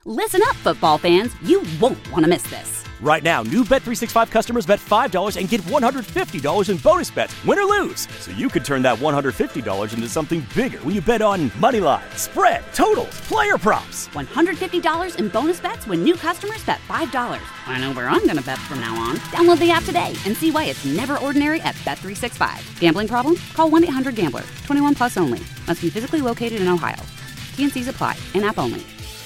Listen up, football fans. You won't want to miss this. Right now, new Bet365 customers bet $5 and get $150 in bonus bets, win or lose. So you could turn that $150 into something bigger when you bet on moneyline, spread, totals, player props. $150 in bonus bets when new customers bet $5. I know where I'm going to bet from now on. Download the app today and see why it's never ordinary at Bet365. Gambling problem? Call 1-800-GAMBLER. 21 plus only. Must be physically located in Ohio. T&Cs apply. In-app only.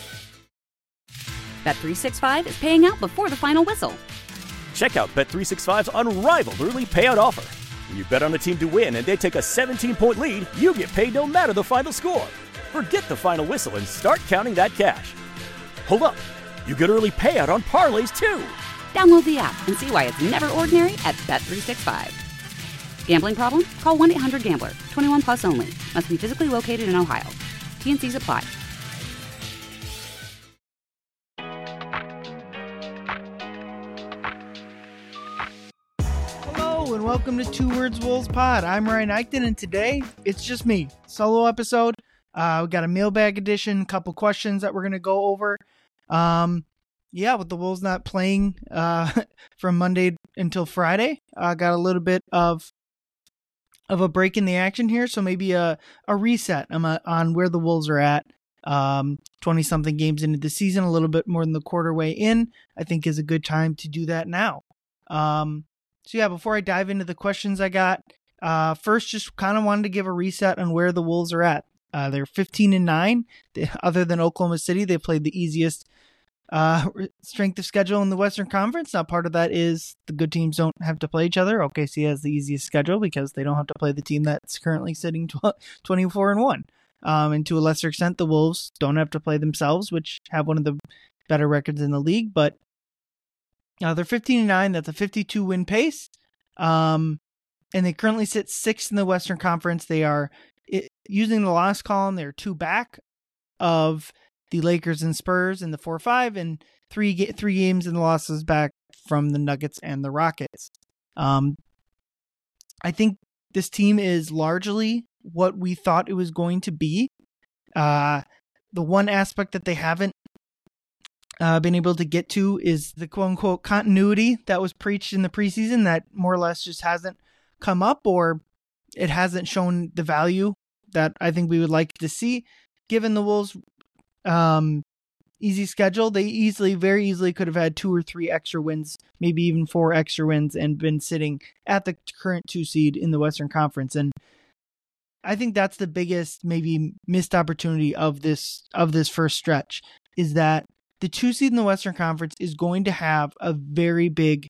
Bet365 is paying out before the final whistle. Check out Bet365's unrivaled early payout offer. When you bet on a team to win and they take a 17-point lead, you get paid no matter the final score. Forget the final whistle and start counting that cash. Hold up. You get early payout on parlays, too. Download the app and see why it's never ordinary at Bet365. Gambling problem? Call 1-800-GAMBLER. 21 plus only. Must be physically located in Ohio. T&Cs apply. Hello and welcome to Two Words Wolves Pod. I'm Ryan Eichten, and today it's just me. Solo episode. We got a mailbag edition, a couple questions that we're going to go over. With the Wolves not playing from Monday until Friday, got a little bit of a break in the action here, so maybe a reset on where the Wolves are at. 20-something games into the season, a little bit more than the quarter way in, I think is a good time to do that now. Before I dive into the questions I got, first just kind of wanted to give a reset on where the Wolves are at. They're 15-9. Other than Oklahoma City, they played the easiest strength of schedule in the Western Conference. Now, part of that is the good teams don't have to play each other. OKC has the easiest schedule because they don't have to play the team that's currently sitting 24-1. And to a lesser extent, the Wolves don't have to play themselves, which have one of the better records in the league. But they're 15-9. That's a 52-win pace. And they currently sit 6th in the Western Conference. They are, using the loss column, they're 2 back of the Lakers and Spurs in the 4-5, and three games in the losses back from the Nuggets and the Rockets. I think this team is largely what we thought it was going to be. The one aspect that they haven't been able to get to is the quote-unquote continuity that was preached in the preseason that more or less just hasn't come up, or it hasn't shown the value that I think we would like to see. Given the Wolves' easy schedule, they very easily could have had 2 or 3 extra wins, maybe even 4 extra wins, and been sitting at the current 2 seed in the Western Conference. And I think that's the biggest maybe missed opportunity of this first stretch, is that the 2 seed in the Western Conference is going to have a very big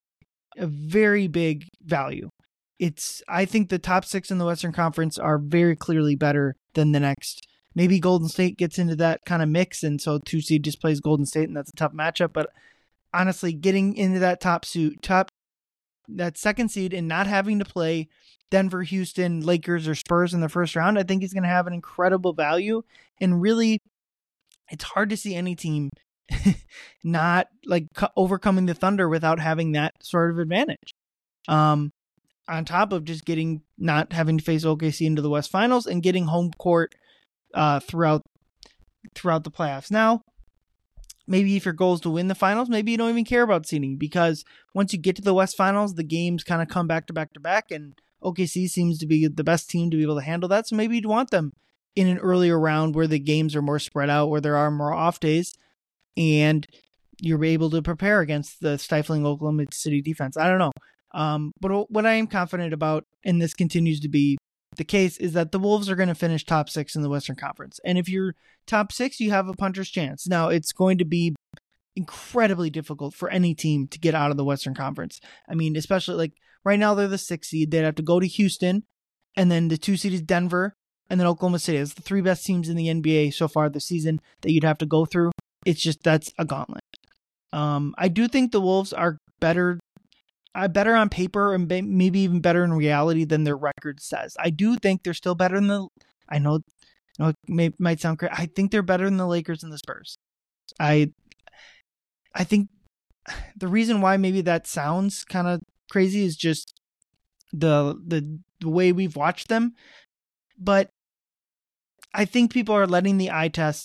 value. I think the top 6 in the Western Conference are very clearly better than the next. Maybe Golden State gets into that kind of mix, and so 2 seed just plays Golden State, and that's a tough matchup. But honestly, getting into that that second seed and not having to play Denver, Houston, Lakers, or Spurs in the first round, I think is going to have an incredible value. And really, it's hard to see any team not overcoming the Thunder without having that sort of advantage. On top of just not having to face OKC into the West Finals and getting home court throughout the playoffs. Now, maybe if your goal is to win the finals, maybe you don't even care about seeding, because once you get to the West Finals, the games kind of come back to back to back, and OKC seems to be the best team to be able to handle that. So maybe you'd want them in an earlier round where the games are more spread out, where there are more off days, and you're able to prepare against the stifling Oklahoma City defense. I don't know. But what I am confident about, and this continues to be the case, is that the Wolves are going to finish top 6 in the Western Conference. And if you're top 6, you have a puncher's chance. Now, it's going to be incredibly difficult for any team to get out of the Western Conference. I mean, especially right now they're the 6th seed. They'd have to go to Houston, and then the 2 seed is Denver, and then Oklahoma City. It's the 3 best teams in the NBA so far this season that you'd have to go through. It's just, that's a gauntlet. I do think the Wolves are better on paper, and maybe even better in reality than their record says. I do think they're still better than I know it might sound crazy. I think they're better than the Lakers and the Spurs. I think the reason why maybe that sounds kind of crazy is just the way we've watched them. But I think people are letting the eye test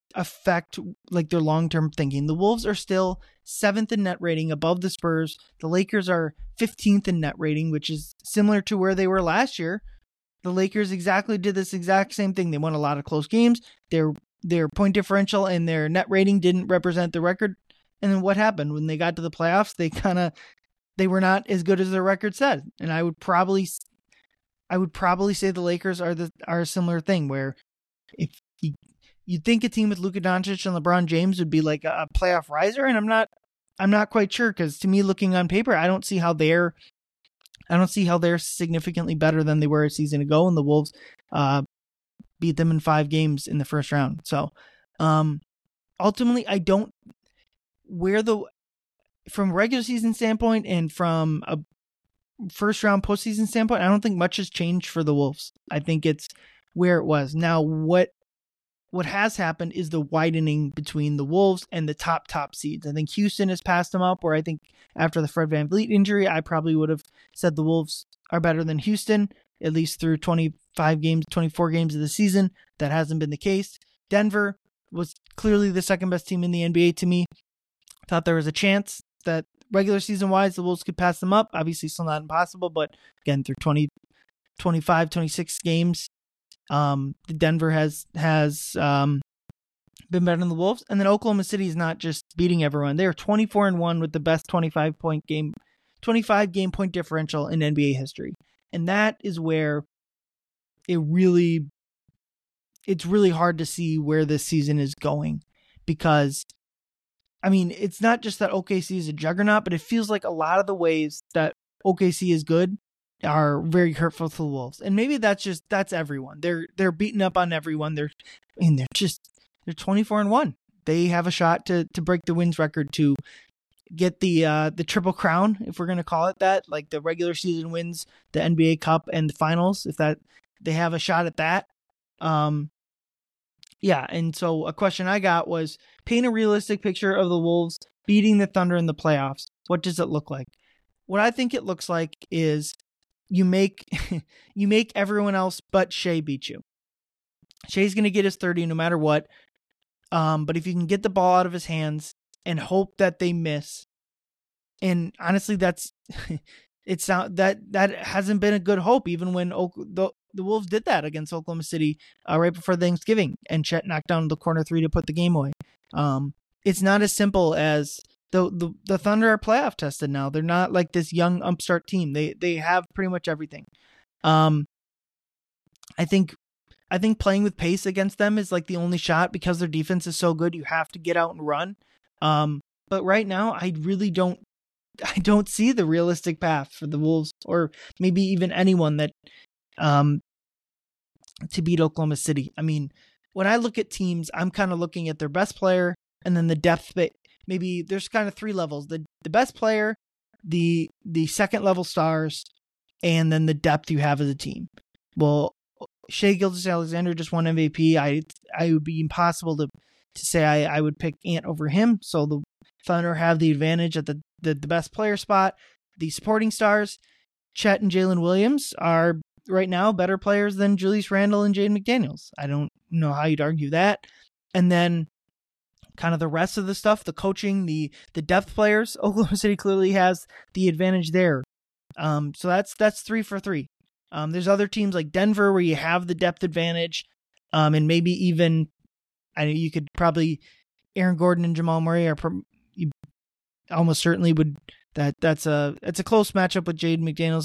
affect like their long-term thinking. The Wolves are still 7th in net rating, above the Spurs. The Lakers are 15th in net rating, which is similar to where they were last year. The Lakers exactly did this exact same thing. They won a lot of close games. Their point differential and their net rating didn't represent the record. And then what happened when they got to the playoffs? They were not as good as their record said. And I would probably say the Lakers are a similar thing, where if you'd think a team with Luka Doncic and LeBron James would be like a playoff riser, and I'm not quite sure, because to me, looking on paper, I don't see how they're significantly better than they were a season ago, and the Wolves beat them in 5 games in the first round. So ultimately, from a regular season standpoint and from a first round postseason standpoint, I don't think much has changed for the Wolves. I think it's where it was. Now, what has happened is the widening between the Wolves and the top seeds. I think Houston has passed them up, where I think after the Fred VanVleet injury, I probably would have said the Wolves are better than Houston, at least through 24 games of the season. That hasn't been the case. Denver was clearly the second best team in the NBA to me. Thought there was a chance that regular season wise, the Wolves could pass them up. Obviously still not impossible, but again, through 25, 26 games, the Denver has been better than the Wolves. And then Oklahoma City is not just beating everyone. They are 24-1 with the best 25 game point differential in NBA history. And that is where it's really hard to see where this season is going, because I mean, it's not just that OKC is a juggernaut, but it feels like a lot of the ways that OKC is good are very hurtful to the Wolves. And maybe that's everyone. They're beating up on everyone. They're 24-1. They have a shot to break the wins record, to get the Triple Crown, if we're going to call it that, like the regular season wins, the NBA Cup, and the finals, if that they have a shot at that. Yeah, and so a question I got was, paint a realistic picture of the Wolves beating the Thunder in the playoffs. What does it look like? What I think it looks like is you make everyone else but Shai beat you. Shai's going to get his 30 no matter what. But if you can get the ball out of his hands and hope that they miss, and honestly, that hasn't been a good hope, even when the Wolves did that against Oklahoma City right before Thanksgiving, and Chet knocked down the corner 3 to put the game away. It's not as simple as the Thunder are playoff tested now. They're not like this young upstart team. They have pretty much everything. I think playing with pace against them is like the only shot, because their defense is so good. You have to get out and run. But right now, I don't see the realistic path for the Wolves, or maybe even anyone that to beat Oklahoma City. I mean, when I look at teams, I'm kind of looking at their best player and then the depth. But maybe there's kind of 3 levels: the best player, the second level stars, and then the depth you have as a team. Well, Shai Gilgeous-Alexander just won MVP. I would be impossible to say I would pick Ant over him. So the Thunder have the advantage at the best player spot. The supporting stars, Chet and Jalen Williams, are right now better players than Julius Randle and Jaden McDaniels. I don't know how you'd argue that. And then kind of the rest of the stuff, the coaching, the depth players, Oklahoma City clearly has the advantage there. So that's 3 for 3. There's other teams like Denver where you have the depth advantage, and maybe even you could probably Aaron Gordon and Jamal Murray you almost certainly would. It's a close matchup with Jaden McDaniels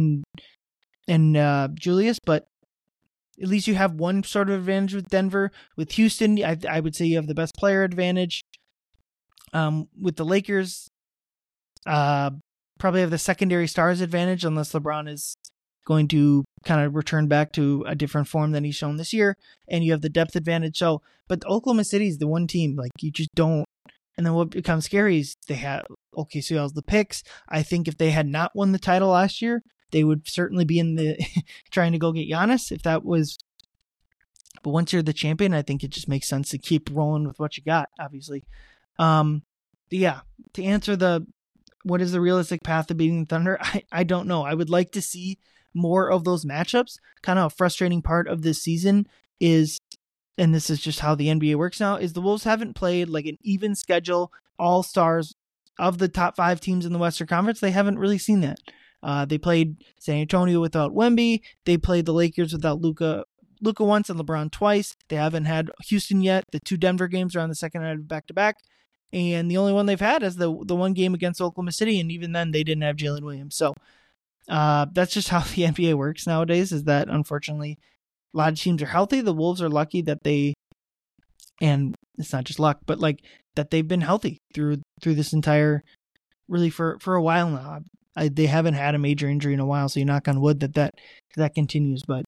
and Julius, but at least you have one sort of advantage with Denver. With Houston, I would say you have the best player advantage. With the Lakers, probably have the secondary stars advantage, unless LeBron is going to kind of return back to a different form than he's shown this year, and you have the depth advantage. So, but Oklahoma City is the one team, like, you just don't. And then what becomes scary is they have OKC has the picks. I think if they had not won the title last year, they would certainly be in the trying to go get Giannis if that was. But once you're the champion, I think it just makes sense to keep rolling with what you got, obviously. Yeah, to answer what is the realistic path to beating the Thunder, I don't know. I would like to see more of those matchups. Kind of a frustrating part of this season is and this is just how the NBA works now, is the Wolves haven't played like an even schedule, all-stars of the top 5 teams in the Western Conference. They haven't really seen that. They played San Antonio without Wemby. They played the Lakers without Luka once and LeBron twice. They haven't had Houston yet. The 2 Denver games are on the second night of back-to-back. And the only one they've had is the one game against Oklahoma City, and even then they didn't have Jalen Williams. So that's just how the NBA works nowadays, is that unfortunately a lot of teams are healthy. The Wolves are lucky that and it's not just luck, but like that they've been healthy through this entire, really for a while now. They haven't had a major injury in a while, so you knock on wood that continues. But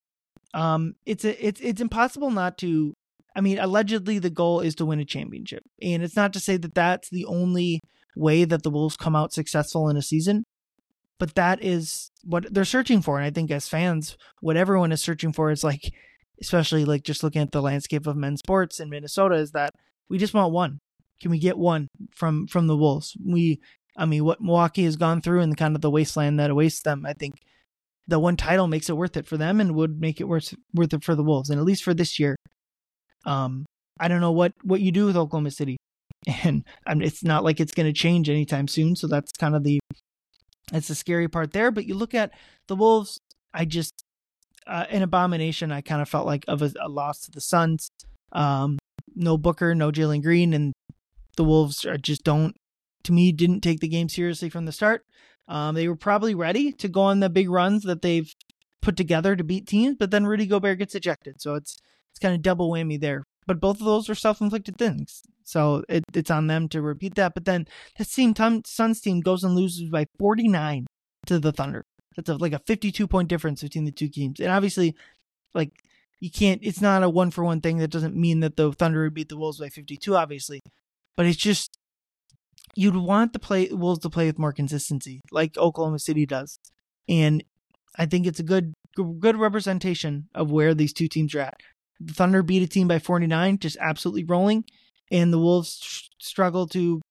it's impossible not to. I mean, allegedly the goal is to win a championship, and it's not to say that that's the only way that the Wolves come out successful in a season, but that is what they're searching for. And I think as fans, what everyone is searching for is like, especially like just looking at the landscape of men's sports in Minnesota, is that we just want one. Can we get one from the Wolves? What Milwaukee has gone through and kind of the wasteland that awaits them, I think the one title makes it worth it for them and would make it worth it for the Wolves. And at least for this year, I don't know what you do with Oklahoma City, and it's not like it's going to change anytime soon. So that's kind of the scary part there. But you look at the Wolves, an abomination. I kind of felt like of a loss to the Suns. No Booker, no Jalen Green, and the Wolves didn't take the game seriously from the start. They were probably ready to go on the big runs that they've put together to beat teams, but then Rudy Gobert gets ejected. So it's kind of double whammy there. But both of those are self-inflicted things. So it's on them to repeat that. But then the same time, Suns team goes and loses by 49 to the Thunder. That's like a 52-point difference between the two teams. And obviously, like, it's not a 1-for-1 thing. That doesn't mean that the Thunder would beat the Wolves by 52, obviously. But it's just, you'd want the Wolves to play with more consistency, like Oklahoma City does. And I think it's a good representation of where these two teams are at. The Thunder beat a team by 49, just absolutely rolling, and the Wolves struggle to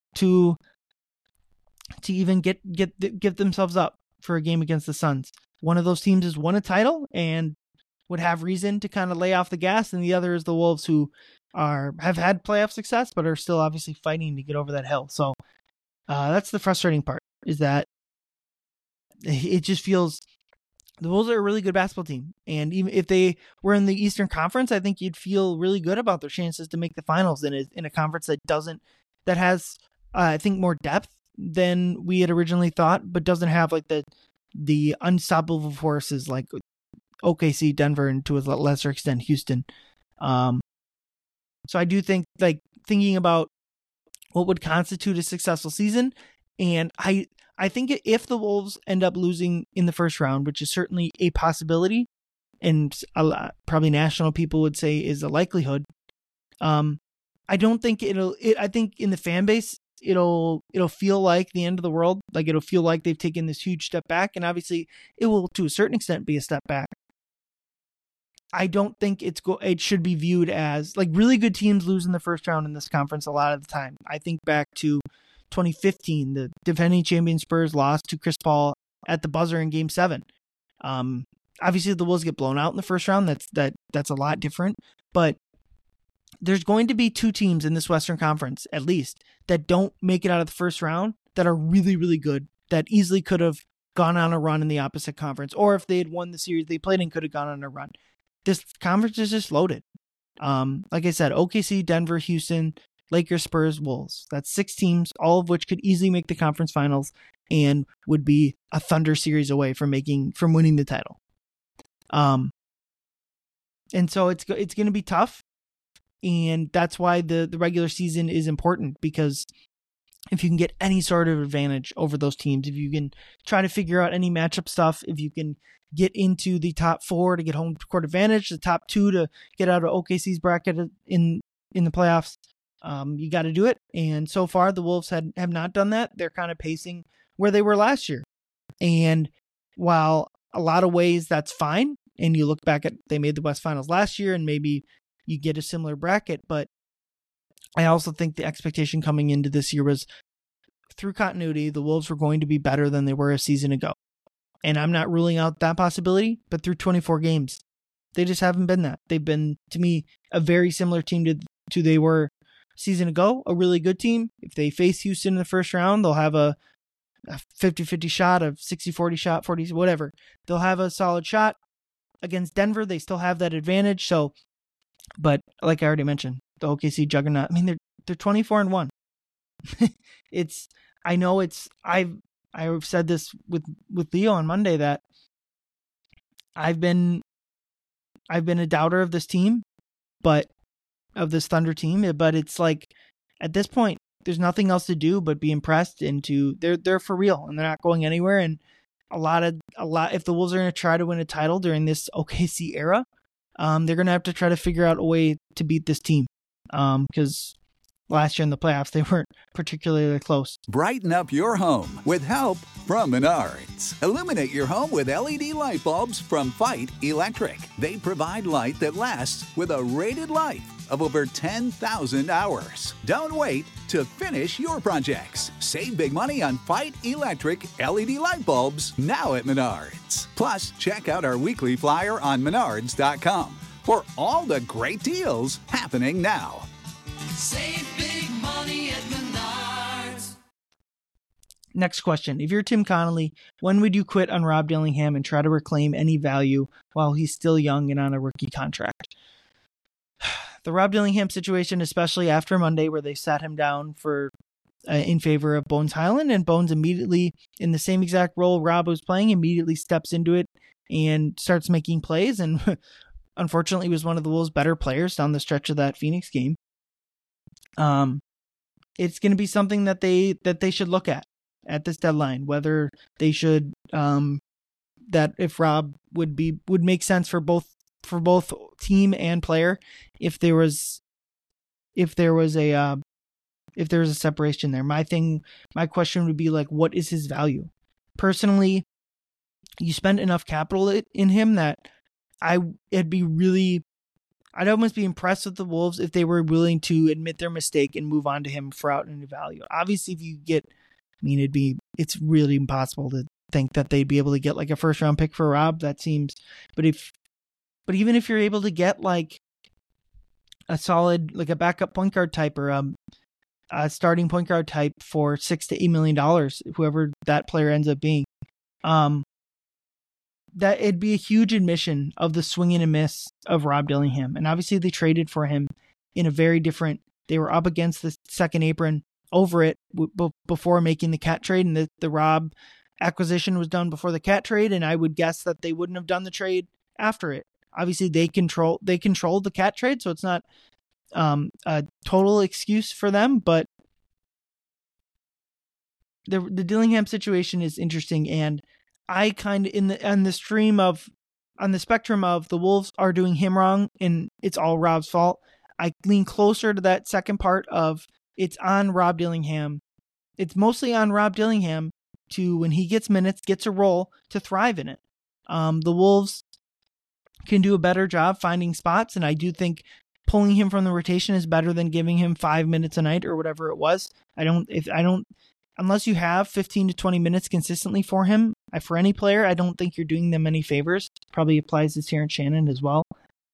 even get themselves up for a game against the Suns. One of those teams has won a title and would have reason to kind of lay off the gas, and the other is the Wolves, who have had playoff success but are still obviously fighting to get over that hill. So that's the frustrating part, is that it just feels the Wolves are a really good basketball team. And even if they were in the Eastern Conference, I think you'd feel really good about their chances to make the finals in a conference that has, I think, more depth than we had originally thought, but doesn't have like the unstoppable forces like OKC, Denver, and to a lesser extent, Houston. So I do think, like, thinking about what would constitute a successful season, and I think if the Wolves end up losing in the first round, which is certainly a possibility, and probably national people would say is a likelihood, I don't think I think in the fan base, it'll feel like the end of the world. Like, it'll feel like they've taken this huge step back, and obviously it will to a certain extent be a step back. I don't think it should be viewed as, like, really good teams lose in the first round in this conference a lot of the time. I think back to 2015, the defending champion Spurs lost to Chris Paul at the buzzer in Game 7. Obviously, the Wolves get blown out in the first round. That's a lot different. But there's going to be 2 teams in this Western Conference, at least, that don't make it out of the first round that are really, really good, that easily could have gone on a run in the opposite conference. Or if they had won the series they played in, could have gone on a run. This conference is just loaded. Like I said, OKC, Denver, Houston, Lakers, Spurs, Wolves. That's 6 teams, all of which could easily make the conference finals and would be a Thunder series away from winning the title. And so it's going to be tough, and that's why the regular season is important, because if you can get any sort of advantage over those teams, if you can try to figure out any matchup stuff, if you can get into the top 4 to get home court advantage, the top 2 to get out of OKC's bracket in the playoffs, you got to do it. And so far, the Wolves have not done that. They're kind of pacing where they were last year. And while a lot of ways that's fine, and you look back at, they made the West Finals last year, and maybe you get a similar bracket, but I also think the expectation coming into this year was, through continuity, the Wolves were going to be better than they were a season ago. And I'm not ruling out that possibility, but through 24 games, They just haven't been that. They've been, to me, a very similar team to they were a season ago, a really good team. If they face Houston in the first round, they'll have a 50-50 shot, a 60-40 shot, 40, whatever. They'll have a solid shot. Against Denver, they still have that advantage. So, but like I already mentioned, the OKC juggernaut, I mean, they're 24-1. I've said this with Leo on Monday that I've been a doubter of this team, of this Thunder team, but it's like at this point there's nothing else to do but be impressed they're for real and they're not going anywhere. And a lot if the Wolves are going to try to win a title during this OKC era, they're going to have to try to figure out a way to beat this team, because last year in the playoffs, they weren't particularly close. Brighten up your home with help from Menards. Illuminate your home with LED light bulbs from Fight Electric. They provide light that lasts with a rated life of over 10,000 hours. Don't wait to finish your projects. Save big money on Fight Electric LED light bulbs now at Menards. Plus, check out our weekly flyer on Menards.com for all the great deals happening now. Save big money at Menards. Next question. If you're Tim Connolly, when would you quit on Rob Dillingham and try to reclaim any value while he's still young and on a rookie contract? The Rob Dillingham situation, especially after Monday where they sat him down in favor of Bones Hyland, and Bones immediately, in the same exact role Rob was playing, immediately steps into it and starts making plays, and unfortunately was one of the Wolves' better players down the stretch of that Phoenix game. It's going to be something that they should look at this deadline, whether they should, that if Rob would make sense for both team and player, if there was a separation there. My question would be like, what is his value? Personally, you spend enough capital in him that I'd almost be impressed with the Wolves if they were willing to admit their mistake and move on to him for out any value. Obviously, it's really impossible to think that they'd be able to get like a first round pick for Rob. That seems, but even if you're able to get like a solid, like a backup point guard type or a starting point guard type for $6 to $8 million, whoever that player ends up being, that it'd be a huge admission of the swing and a miss of Rob Dillingham. And obviously they traded for him in a very different, they were up against the second apron over it before making the Cat trade, and the Rob acquisition was done before the Cat trade. And I would guess that they wouldn't have done the trade after it. Obviously they controlled the Cat trade, so it's not a total excuse for them, but the Dillingham situation is interesting. And I kind of on the spectrum of the Wolves are doing him wrong and it's all Rob's fault, I lean closer to that second part of it's on Rob Dillingham. It's mostly on Rob Dillingham to, when he gets minutes, gets a role, to thrive in it. The Wolves can do a better job finding spots, and I do think pulling him from the rotation is better than giving him 5 minutes a night or whatever it was. Unless you have 15 to 20 minutes consistently for him, for any player, I don't think you're doing them any favors. Probably applies to Terrence Shannon as well.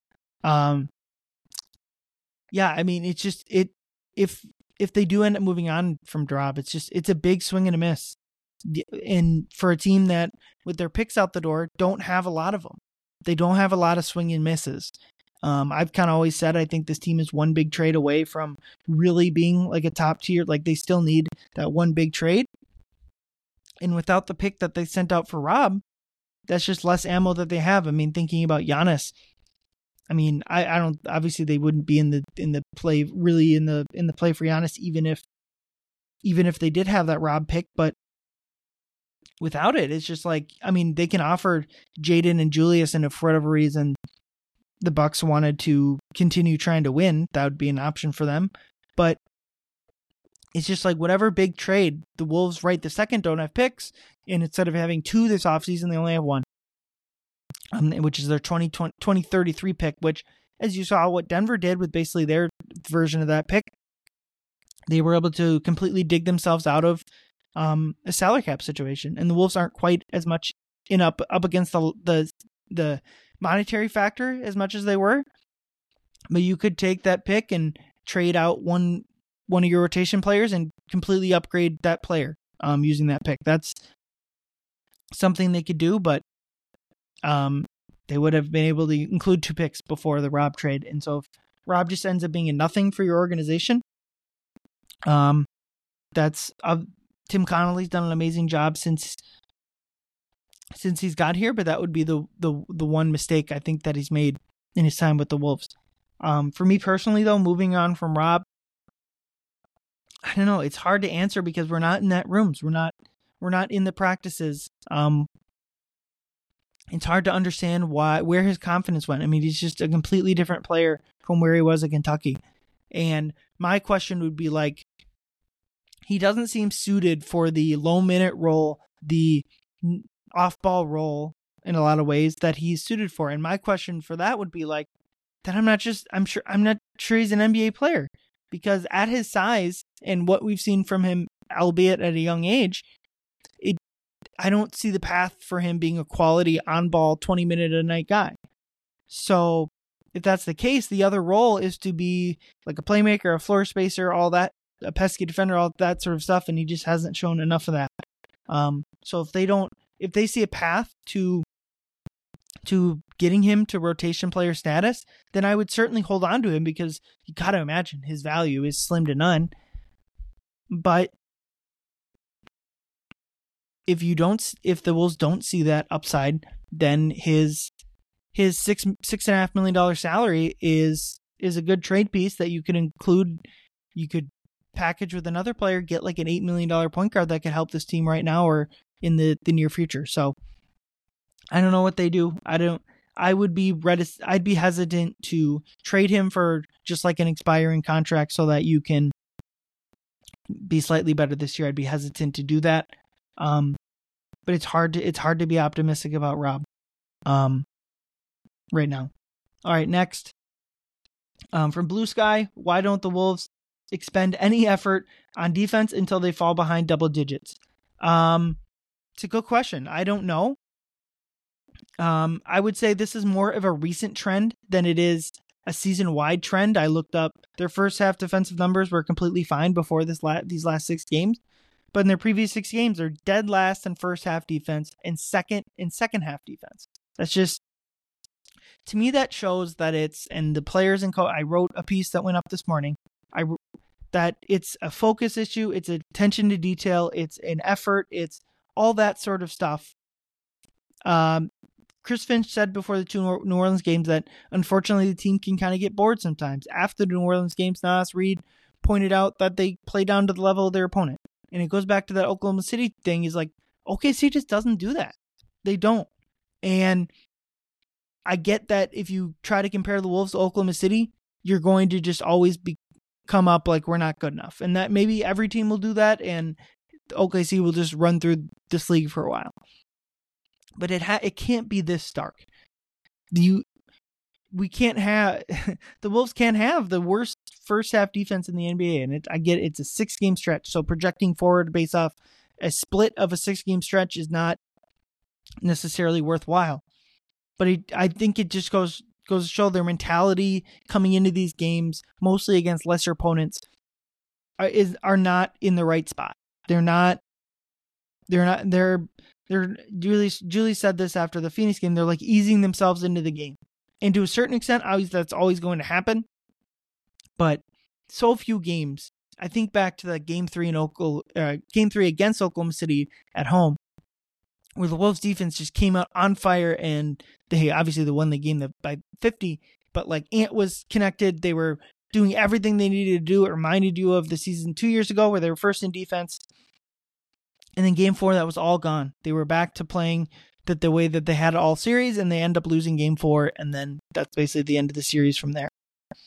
It's just, if they do end up moving on from Rob, it's a big swing and a miss. And for a team that, with their picks out the door, don't have a lot of them. They don't have a lot of swing and misses. I've kind of always said I think this team is one big trade away from really being like a top tier. Like they still need that one big trade. And without the pick that they sent out for Rob, that's just less ammo that they have. I mean, thinking about Giannis, I mean, I don't, obviously they wouldn't be in the play, really in the play for Giannis, even if they did have that Rob pick, but without it, it's just like, I mean, they can offer Jaden and Julius, and if for whatever reason the Bucks wanted to continue trying to win, that would be an option for them. But it's just like whatever big trade, the Wolves right the second don't have picks, and instead of having two this offseason, they only have one, which is their 2033 pick, which, as you saw what Denver did with basically their version of that pick, they were able to completely dig themselves out of a salary cap situation, and the Wolves aren't quite as much up against the monetary factor as much as they were. But you could take that pick and trade out one of your rotation players and completely upgrade that player using that pick. That's something they could do, but they would have been able to include 2 picks before the Rob trade. And so if Rob just ends up being a nothing for your organization, that's Tim Connolly's done an amazing job since he's got here, but that would be the one mistake I think that he's made in his time with the Wolves. For me personally, though, moving on from Rob, I don't know. It's hard to answer because we're not in that rooms. We're not in the practices. It's hard to understand where his confidence went. I mean, he's just a completely different player from where he was at Kentucky. And my question would be like, he doesn't seem suited for the low minute role, the off ball role in a lot of ways that he's suited for. And my question for that would be like, that I'm not sure he's an NBA player, because at his size and what we've seen from him, albeit at a young age, I don't see the path for him being a quality on-ball 20-minute-a-night guy. So if that's the case, the other role is to be like a playmaker, a floor spacer, all that, a pesky defender, all that sort of stuff, and he just hasn't shown enough of that. So if they see a path to getting him to rotation player status, then I would certainly hold on to him, because you got to imagine his value is slim to none. But if the Wolves don't see that upside, then his $6.5 million salary is a good trade piece that you could include. You could package with another player, get like an $8 million point guard that could help this team right now or in the near future. So I don't know what they do. I'd be hesitant to trade him for just like an expiring contract so that you can be slightly better this year. I'd be hesitant to do that. But it's hard to be optimistic about Rob right now. All right, next. From Blue Sky, why don't the Wolves expend any effort on defense until they fall behind double digits? It's a good question. I don't know. I would say this is more of a recent trend than it is a season-wide trend. I looked up their first half defensive numbers were completely fine before these last 6 games. But in their previous 6 games, they're dead last in first half defense and second in second half defense. That's just, to me, that shows that and the players and I wrote a piece that went up this morning. That it's a focus issue, it's attention to detail, it's an effort, it's all that sort of stuff. Chris Finch said before the 2 New Orleans games that unfortunately the team can kind of get bored sometimes. After the New Orleans games, Nas Reed pointed out that they play down to the level of their opponent. And it goes back to that Oklahoma City thing. Is like, OKC just doesn't do that. They don't. And I get that if you try to compare the Wolves to Oklahoma City, you're going to just always come up like we're not good enough. And that maybe every team will do that, and OKC will just run through this league for a while. But it can't be this stark. We can't have the Wolves can't have the worst first half defense in the NBA, and I get it's a 6-game stretch, so projecting forward based off a split of a 6-game stretch is not necessarily worthwhile. But I think it just goes to show their mentality coming into these games, mostly against lesser opponents, are not in the right spot. Julie said this after the Phoenix game. They're like easing themselves into the game. And to a certain extent, obviously that's always going to happen. But so few games. I think back to the Game 3 against Oklahoma City at home, where the Wolves defense just came out on fire, and they won the game by 50. But like Ant was connected, they were doing everything they needed to do. It reminded you of the season 2 years ago where they were first in defense. And then Game 4, that was all gone. They were back to playing the way that they had all series, and they end up losing Game 4, and then that's basically the end of the series from there.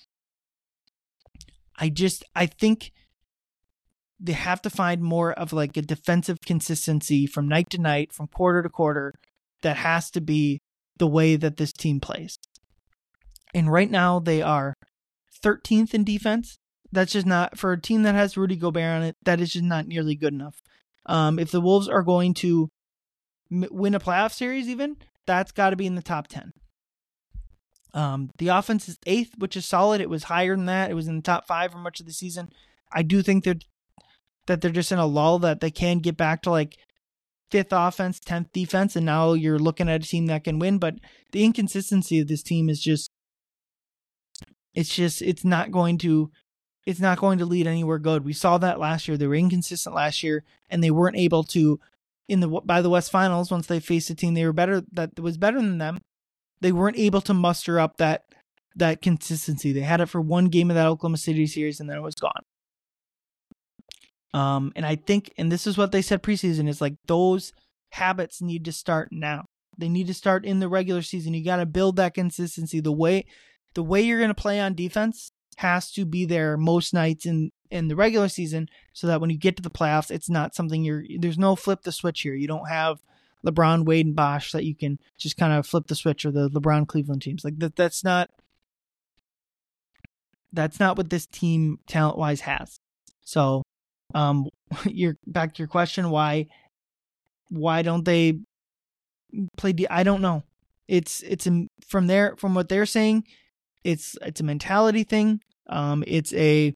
I think they have to find more of like a defensive consistency from night to night, from quarter to quarter, that has to be the way that this team plays. And right now they are 13th in defense. That's just not, for a team that has Rudy Gobert on it, that is just not nearly good enough. If the Wolves are going to win a playoff series even, that's got to be in the top 10. The offense is 8th, which is solid. It was higher than that. It was in the top 5 for much of the season. I do think that they're just in a lull, that they can get back to like 5th offense, 10th defense, and now you're looking at a team that can win. But the inconsistency of this team is it's not going to lead anywhere good. We saw that last year. They were inconsistent last year, and they weren't able to, by the West Finals, once they faced a team that was better than them, they weren't able to muster up that consistency. They had it for one game of that Oklahoma City series, and then it was gone. And I think, and this is what they said preseason, is like those habits need to start now. They need to start in the regular season. You got to build that consistency. The way you're going to play on defense has to be there most nights in the regular season, so that when you get to the playoffs, it's not something there's no flip the switch here. You don't have LeBron, Wade, and Bosh that you can just kind of flip the switch, or the LeBron Cleveland teams. Like that's not what this team talent wise has. So, you're back to your question. Why don't they play? I don't know. From what they're saying, it's a mentality thing. It's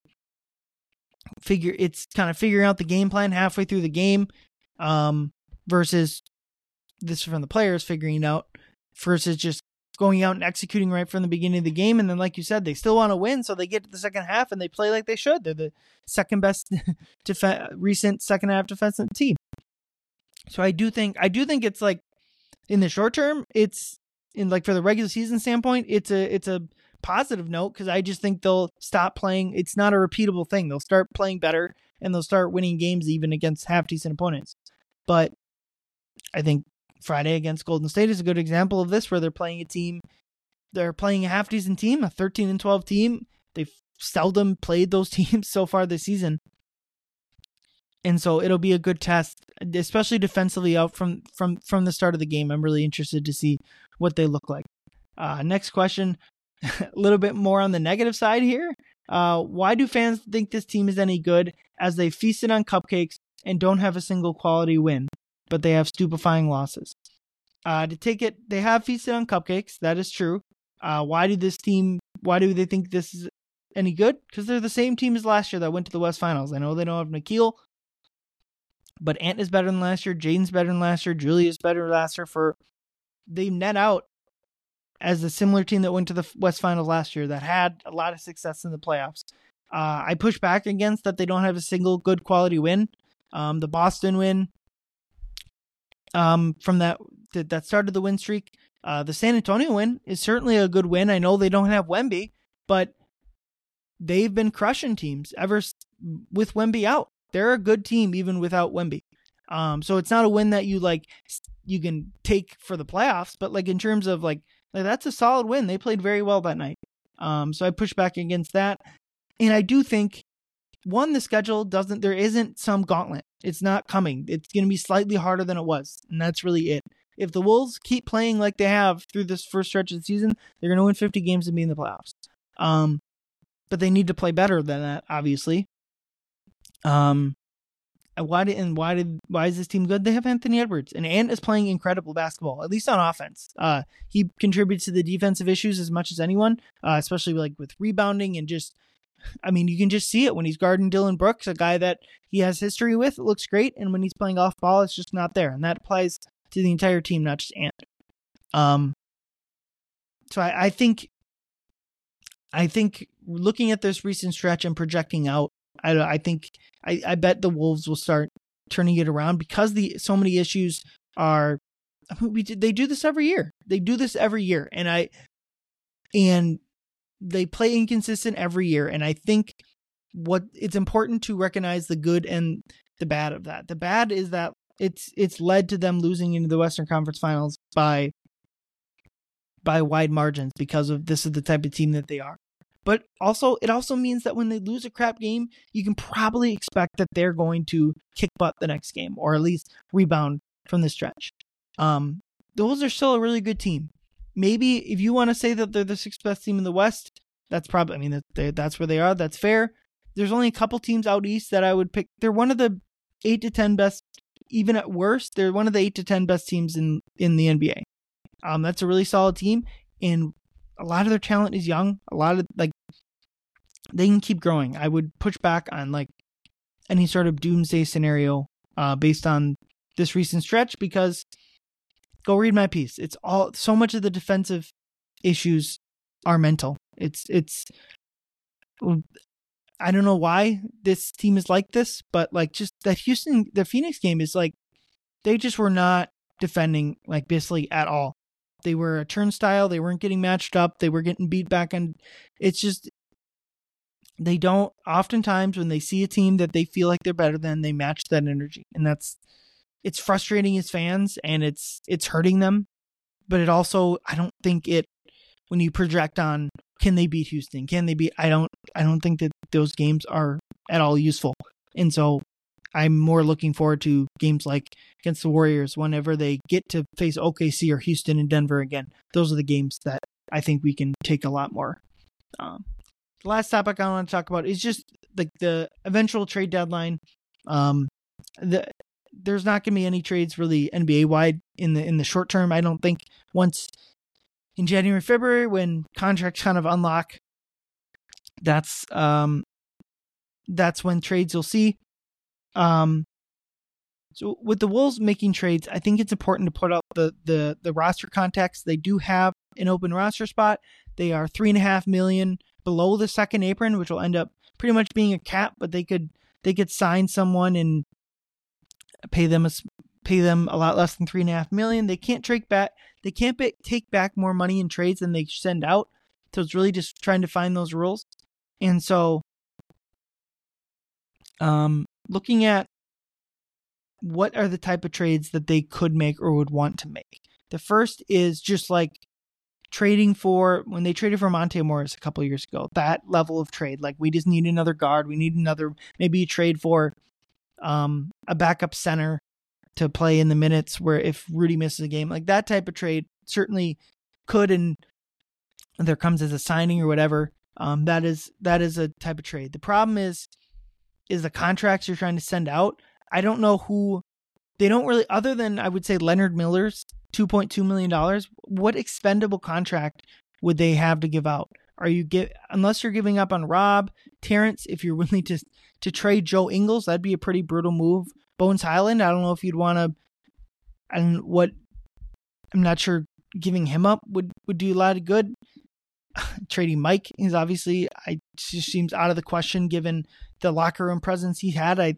kind of figuring out the game plan halfway through the game, versus this from the players figuring it out, versus just going out and executing right from the beginning of the game. And then, like you said, they still want to win, so they get to the second half and they play like they should. They're the second best recent second half defensive team. So I do think it's like, in the short term, it's in like for the regular season standpoint, it's a positive note, because I just think they'll stop playing. It's not a repeatable thing. They'll start playing better, and they'll start winning games even against half decent opponents. But I think Friday against Golden State is a good example of this, where they're playing a half decent team, a 13-12 team. They've seldom played those teams so far this season. And so it'll be a good test, especially defensively out from the start of the game. I'm really interested to see what they look like. Next question, a little bit more on the negative side here. Why do fans think this team is any good, as they feasted on cupcakes and don't have a single quality win, but they have stupefying losses? They have feasted on cupcakes. That is true. Why do they think this is any good? Because they're the same team as last year that went to the West Finals. I know they don't have Nikhil, but Ant is better than last year. Jaden's better than last year. Julia's better than last year. They net out as a similar team that went to the West Finals last year that had a lot of success in the playoffs. I push back against that they don't have a single good quality win. The Boston win from that started the win streak. The San Antonio win is certainly a good win. I know they don't have Wemby, but they've been crushing teams ever with Wemby out. They're a good team even without Wemby. So it's not a win that you can take for the playoffs, but like in terms of like that's a solid win. They played very well that night. So I push back against that. And I do think, one, the schedule there isn't some gauntlet. It's not coming. It's going to be slightly harder than it was. And that's really it. If the Wolves keep playing like they have through this first stretch of the season, they're going to win 50 games and be in the playoffs. But they need to play better than that, obviously. Why is this team good? They have Anthony Edwards, and Ant is playing incredible basketball, at least on offense. He contributes to the defensive issues as much as anyone, especially like with rebounding and just, you can just see it when he's guarding Dylan Brooks, a guy that he has history with. It looks great, and when he's playing off ball, it's just not there, and that applies to the entire team, not just Ant. So I think looking at this recent stretch and projecting out, I bet the Wolves will start turning it around, because so many issues are. They do this every year. And they play inconsistent every year. And I think it's important to recognize the good and the bad of that. The bad is that it's led to them losing into the Western Conference Finals by wide margins, because of this is the type of team that they are. But it also means that when they lose a crap game, you can probably expect that they're going to kick butt the next game, or at least rebound from the stretch. Those are still a really good team. Maybe if you want to say that they're the 6th best team in the West, that's probably, that's where they are. That's fair. There's only a couple teams out east that I would pick. They're one of the 8 to 10 best, even at worst, they're one of the 8 to 10 best teams in the NBA. That's a really solid team. And a lot of their talent is young. A lot of they can keep growing. I would push back on any sort of doomsday scenario based on this recent stretch, because go read my piece. It's all, so much of the defensive issues are mental. It's I don't know why this team is like this, but just that the Phoenix game is they just were not defending Bisley at all. They were a turnstile. They weren't getting matched up. They were getting beat back, and it's just, they don't, oftentimes when they see a team that they feel like they're better than, they match that energy. And it's frustrating as fans, and it's hurting them. But it also, I don't think when you project on, can they beat Houston? Can they beat, I don't think that those games are at all useful. And so I'm more looking forward to games like against the Warriors whenever they get to face OKC or Houston and Denver again. Those are the games that I think we can take a lot more. The last topic I want to talk about is just the eventual trade deadline. There's not going to be any trades really NBA wide in the short term. I don't think. Once in January, February, when contracts kind of unlock, that's when trades you'll see. So with the Wolves making trades, I think it's important to put out the roster context. They do have an open roster spot. They are $3.5 million below the second apron, which will end up pretty much being a cap, but they could sign someone and pay them a lot less than $3.5 million. They can't take back more money in trades than they send out. So it's really just trying to find those rules. And so looking at what are the type of trades that they could make or would want to make. The first is just trading for, when they traded for Monte Morris a couple of years ago, that level of trade. We just need another guard. We need maybe you trade for a backup center to play in the minutes where if Rudy misses a game, that type of trade certainly could, and there comes as a signing or whatever. That is a type of trade. The problem is the contracts you're trying to send out. I don't know who, they don't really, other than I would say Leonard Miller's $2.2 million, what expendable contract would they have to give out? Unless you're giving up on Rob, Terrence, if you're willing to trade Joe Ingles, that'd be a pretty brutal move. Bones Highland, I don't know if you'd want to, I'm not sure giving him up would do a lot of good. Trading Mike is obviously, just seems out of the question given the locker room presence he had.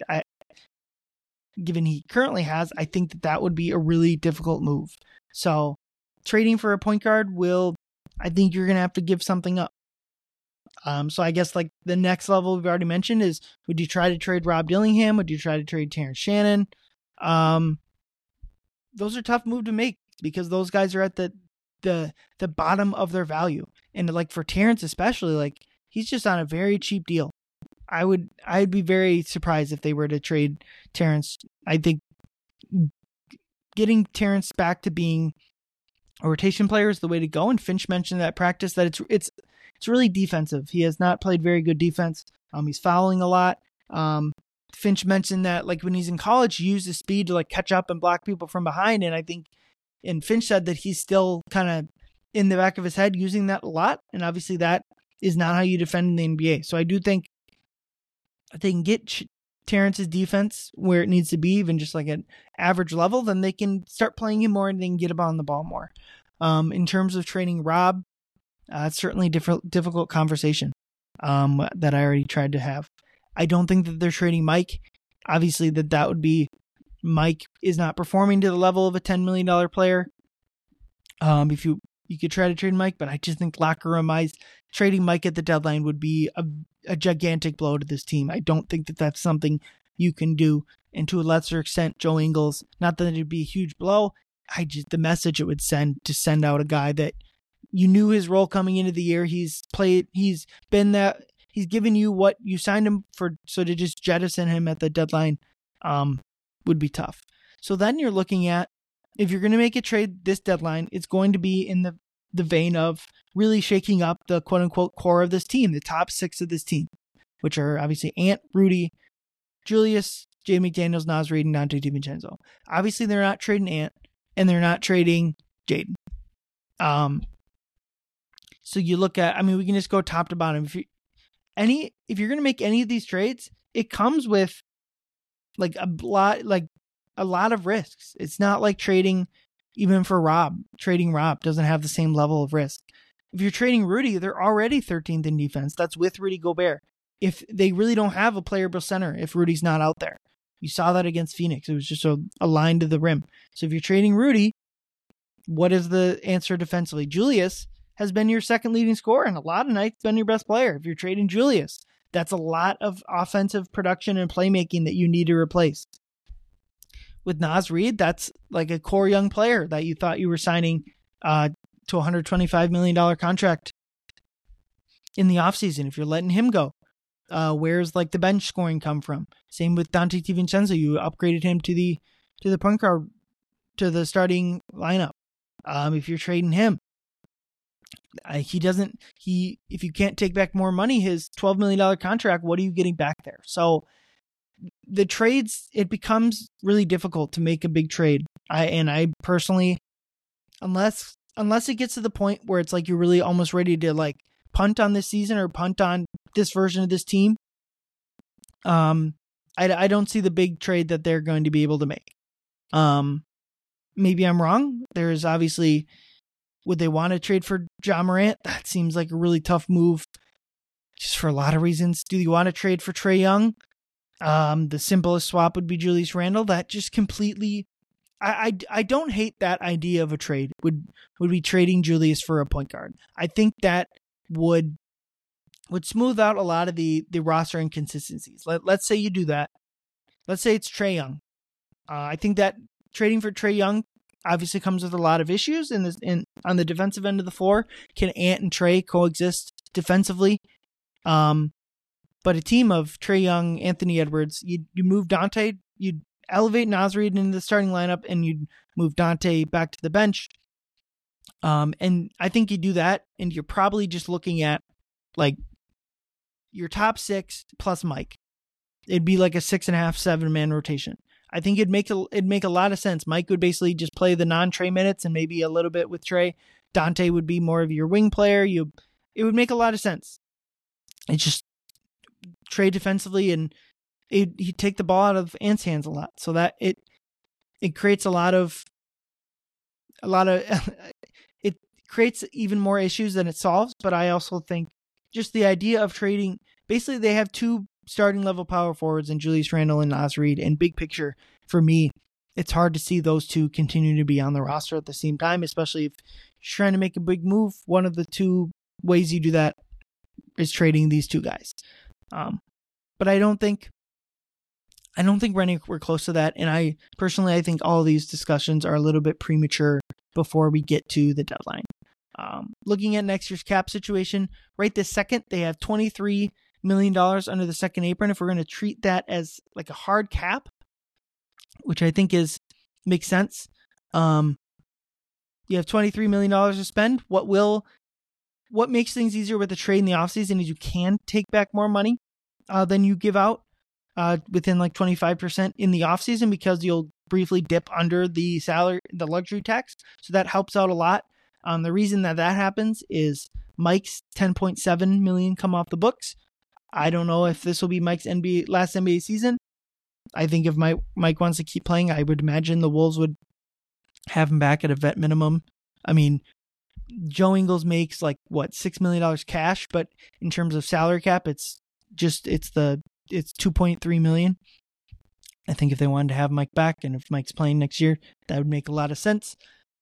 Given he currently has, I think that would be a really difficult move. So trading for a point guard I think you're going to have to give something up. So I guess the next level we've already mentioned is, would you try to trade Rob Dillingham? Would you try to trade Terrence Shannon? Those are tough moves to make because those guys are at the bottom of their value. And for Terrence especially, he's just on a very cheap deal. I'd be very surprised if they were to trade Terrence. I think getting Terrence back to being a rotation player is the way to go. And Finch mentioned that practice that it's really defensive. He has not played very good defense. He's fouling a lot. Finch mentioned that when he's in college, he used his speed to catch up and block people from behind. And Finch said that he's still kind of in the back of his head using that a lot. And obviously that is not how you defend in the NBA. So I do think if they can get Terrence's defense where it needs to be, even just an average level, then they can start playing him more and they can get him on the ball more. In terms of trading Rob, it's certainly a difficult conversation that I already tried to have. I don't think that they're trading Mike. Obviously that would be, Mike is not performing to the level of a $10 million player. If you could try to trade Mike, but I just think locker room eyes, trading Mike at the deadline would be a gigantic blow to this team. I don't think that that's something you can do. And to a lesser extent, Joe Ingles, not that it'd be a huge blow. The message it would send to send out a guy that you knew his role coming into the year. He's given you what you signed him for. So to just jettison him at the deadline, would be tough. So then you're looking at, if you're going to make a trade this deadline, it's going to be in the vein of really shaking up the quote-unquote core of this team, the top six of this team, which are obviously Ant, Rudy, Julius, Jay McDaniels, Naz Reid, and Dante DiVincenzo. Obviously, they're not trading Ant, and they're not trading Jaden. So you look at, we can just go top to bottom. If you're going to make any of these trades, it comes with like a lot of risks. It's not like trading even for Rob. Trading Rob doesn't have the same level of risk. If you're trading Rudy, they're already 13th in defense. That's with Rudy Gobert. If they really don't have a playable center, if Rudy's not out there. You saw that against Phoenix. It was just a line to the rim. So if you're trading Rudy, what is the answer defensively? Julius has been your second leading scorer and a lot of nights been your best player. If you're trading Julius, that's a lot of offensive production and playmaking that you need to replace. With Naz Reid, that's like a core young player that you thought you were signing to a $125 million contract in the offseason. If you're letting him go, where's like the bench scoring come from? Same with Dante DiVincenzo. You upgraded him to the point guard, to the starting lineup. If you're trading him, if you can't take back more money, his $12 million contract, what are you getting back there? So the trades, it becomes really difficult to make a big trade. I personally, unless it gets to the point where it's like you're really almost ready to like punt on this season or punt on this version of this team, I don't see the big trade that they're going to be able to make. Maybe I'm wrong. There's obviously, would they want to trade for Ja Morant? That seems like a really tough move just for a lot of reasons. Do you want to trade for Trae Young? The simplest swap would be Julius Randle. That just completely, I don't hate that idea of a trade, would be trading Julius for a point guard. I think that would smooth out a lot of the roster inconsistencies. Let's say you do that. Let's say it's Trae Young. I think that trading for Trae Young obviously comes with a lot of issues on the defensive end of the floor. Can Ant and Trae coexist defensively? But a team of Trae Young, Anthony Edwards, you move Dante, you'd elevate Naz Reid into the starting lineup, and you'd move Dante back to the bench. And I think you do that, and you're probably just looking at like your top six plus Mike. It'd be like a 6.5, 7-man rotation. I think it'd make a lot of sense. Mike would basically just play the non-Trae minutes and maybe a little bit with Trae. Dante would be more of your wing player. It would make a lot of sense. It's just Trae defensively, and he'd take the ball out of Ant's hands a lot, so that it creates a lot of it creates even more issues than it solves. But I also think just the idea of trading, basically they have two starting level power forwards in Julius Randle and Naz Reid, and big picture for me, it's hard to see those two continue to be on the roster at the same time, especially if you're trying to make a big move. One of the two ways you do that is trading these two guys. But I don't think we're close to that. And I think all of these discussions are a little bit premature before we get to the deadline. Looking at next year's cap situation, right this second, they have $23 million under the second apron. If we're going to treat that as like a hard cap, which I think makes sense. You have $23 million to spend. What makes things easier with the trade in the offseason is you can take back more money than you give out within like 25% in the offseason, because you'll briefly dip under the luxury tax. So that helps out a lot. The reason that happens is Mike's $10.7 million come off the books. I don't know if this will be Mike's last NBA season. I think if Mike wants to keep playing, I would imagine the Wolves would have him back at a vet minimum. I mean, Joe Ingles makes like $6 million cash, but in terms of salary cap, it's 2.3 million. I think if they wanted to have Mike back, and if Mike's playing next year, that would make a lot of sense.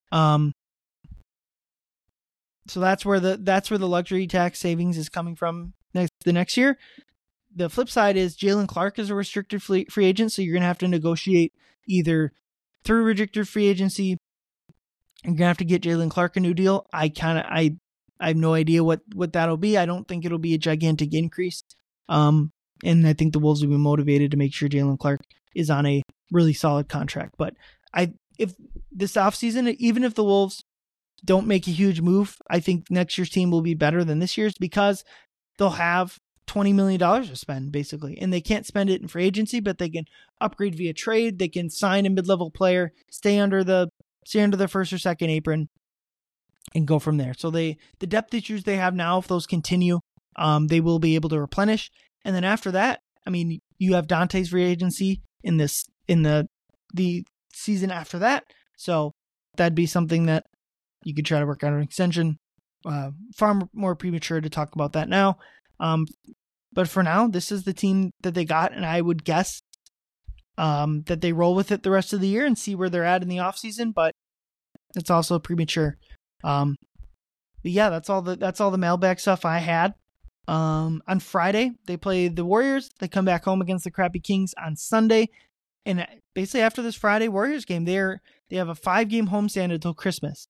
So that's where the luxury tax savings is coming from the next year. The flip side is Jaylen Clark is a restricted free agent, so you're going to have to negotiate either through restricted free agency. You're going to have to get Jaylen Clark a new deal. I have no idea what that'll be. I don't think it'll be a gigantic increase. And I think the Wolves will be motivated to make sure Jaylen Clark is on a really solid contract. But if this offseason, even if the Wolves don't make a huge move, I think next year's team will be better than this year's, because they'll have $20 million to spend, basically. And they can't spend it in free agency, but they can upgrade via trade. They can sign a mid-level player, stay under the first or second apron. and go from there. So the depth issues they have now, if those continue, they will be able to replenish. And then after that, I mean, you have Dante's free agency in the season after that. So that'd be something that you could try to work out an extension. Far more premature to talk about that now. But for now, this is the team that they got, and I would guess that they roll with it the rest of the year and see where they're at in the offseason, but it's also premature. But yeah, that's all the mailbag stuff I had. On Friday, they play the Warriors. They come back home against the crappy Kings on Sunday. And basically after this Friday Warriors game, they have a 5-game homestand until Christmas.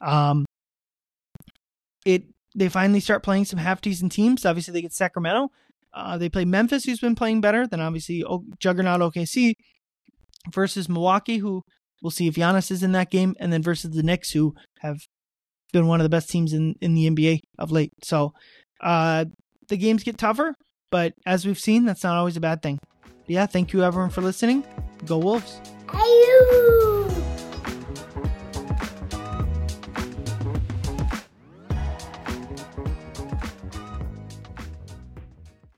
They finally start playing some half-decent teams. Obviously, they get Sacramento. They play Memphis, who's been playing better than obviously Juggernaut OKC, versus Milwaukee, who we'll see if Giannis is in that game, and then versus the Knicks, who have been one of the best teams in the NBA of late. So the games get tougher, but as we've seen, that's not always a bad thing. But yeah, thank you everyone for listening. Go Wolves.